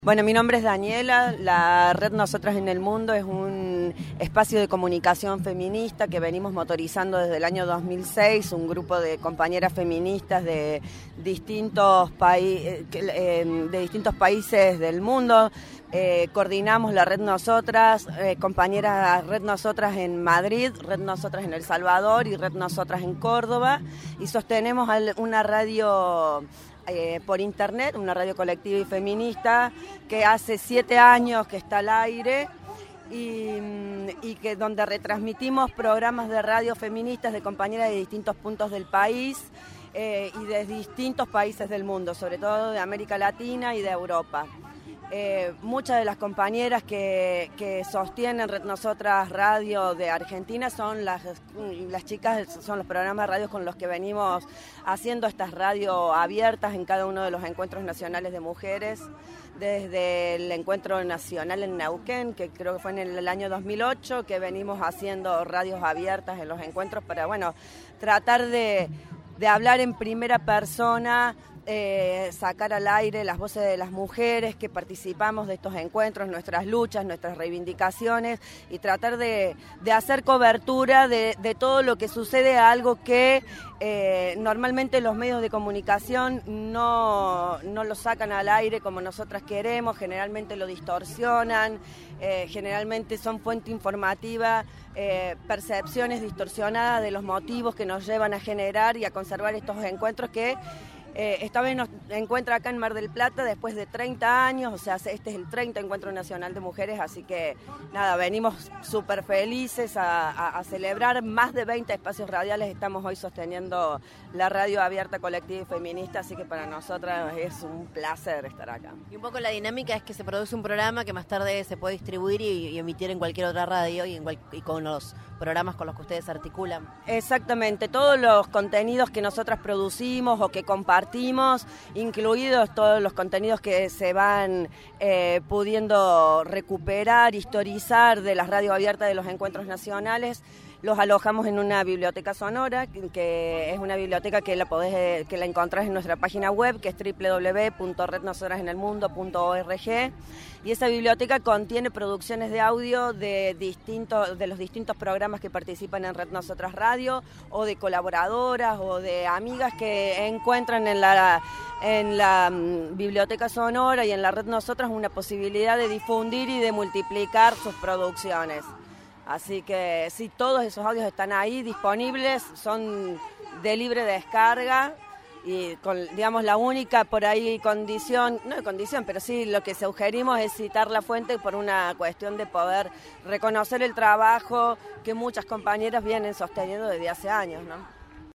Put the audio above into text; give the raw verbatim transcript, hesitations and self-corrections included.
Bueno, mi nombre es Daniela, la red Nosotras en el Mundo es un espacio de comunicación feminista que venimos motorizando desde el año dos mil seis, un grupo de compañeras feministas de distintos, paí- de distintos países del mundo. Eh, coordinamos la red Nosotras, eh, compañeras Red Nosotras en Madrid, Red Nosotras en El Salvador y Red Nosotras en Córdoba, y sostenemos una radio Eh, por internet, una radio colectiva y feminista que hace siete años que está al aire y, y que donde retransmitimos programas de radio feministas de compañeras de distintos puntos del país eh, y de distintos países del mundo, sobre todo de América Latina y de Europa. Eh, muchas de las compañeras que, que sostienen Red Nosotras Radio de Argentina son las, las chicas, son los programas de radio con los que venimos haciendo estas radios abiertas en cada uno de los encuentros nacionales de mujeres, desde el encuentro nacional en Neuquén, que creo que fue en el año dos mil ocho, que venimos haciendo radios abiertas en los encuentros para, bueno, tratar de, de hablar en primera persona, Eh, sacar al aire las voces de las mujeres que participamos de estos encuentros, nuestras luchas, nuestras reivindicaciones y tratar de, de hacer cobertura de, de todo lo que sucede, algo que eh, normalmente los medios de comunicación no, no lo sacan al aire como nosotras queremos, generalmente lo distorsionan, eh, generalmente son fuente informativa, eh, percepciones distorsionadas de los motivos que nos llevan a generar y a conservar estos encuentros que Eh, esta vez nos encuentra acá en Mar del Plata después de treinta años, o sea, este es el treinta Encuentro Nacional de Mujeres, así que nada, venimos súper felices a, a, a celebrar más de veinte espacios radiales, estamos hoy sosteniendo la radio abierta, colectiva y feminista, así que para nosotras es un placer estar acá. Y un poco la dinámica es que se produce un programa que más tarde se puede distribuir y, y emitir en cualquier otra radio y, en cual, y con los programas con los que ustedes articulan. Exactamente, todos los contenidos que nosotras producimos o que compartimos, incluidos todos los contenidos que se van eh, pudiendo recuperar, historizar de las radios abiertas de los encuentros nacionales, los alojamos en una biblioteca sonora, que, que es una biblioteca que la podés, que la encontrás en nuestra página web, que es doble u doble u doble u punto red nosotrasenelmundo punto org, y esa biblioteca contiene producciones de audio de distintos, de los distintos programas que participan en Red Nosotras Radio, o de colaboradoras, o de amigas que encuentran en la, en la um, biblioteca sonora y en la Red Nosotras una posibilidad de difundir y de multiplicar sus producciones. Así que sí, todos esos audios están ahí disponibles, son de libre descarga y con, digamos, la única por ahí condición, no de condición, pero sí lo que sugerimos es citar la fuente por una cuestión de poder reconocer el trabajo que muchas compañeras vienen sosteniendo desde hace años, ¿no?